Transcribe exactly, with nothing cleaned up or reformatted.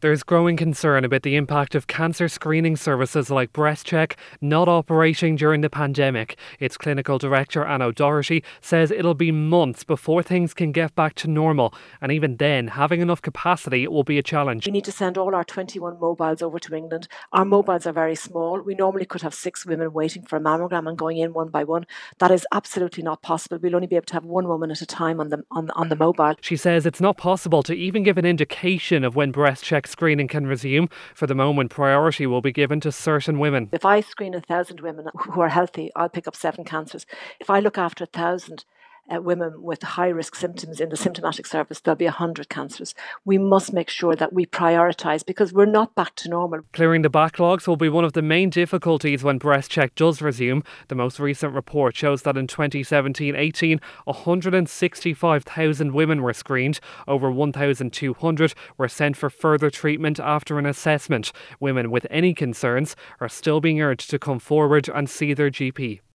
There's growing concern about the impact of cancer screening services like BreastCheck not operating during the pandemic. Its clinical director, Anne O'Doherty, says it'll be months before things can get back to normal, and even then, having enough capacity will be a challenge. We need to send all our twenty-one mobiles over to England. Our mobiles are very small. We normally could have six women waiting for a mammogram and going in one by one. That is absolutely not possible. We'll only be able to have one woman at a time on the on, on the mobile. She says it's not possible to even give an indication of when BreastCheck screening can resume. For the moment, priority will be given to certain women. If I screen a thousand women who are healthy, I'll pick up seven cancers. If I look after a thousand uh, women with high-risk symptoms in the symptomatic service, there'll be a hundred cancers. We must make sure that we prioritise because we're not back to normal. Clearing the backlogs will be one of the main difficulties when BreastCheck does resume. The most recent report shows that in twenty seventeen eighteen, one hundred sixty-five thousand women were screened. Over one thousand two hundred were sent for further treatment after an assessment. Women with any concerns are still being urged to come forward and see their G P.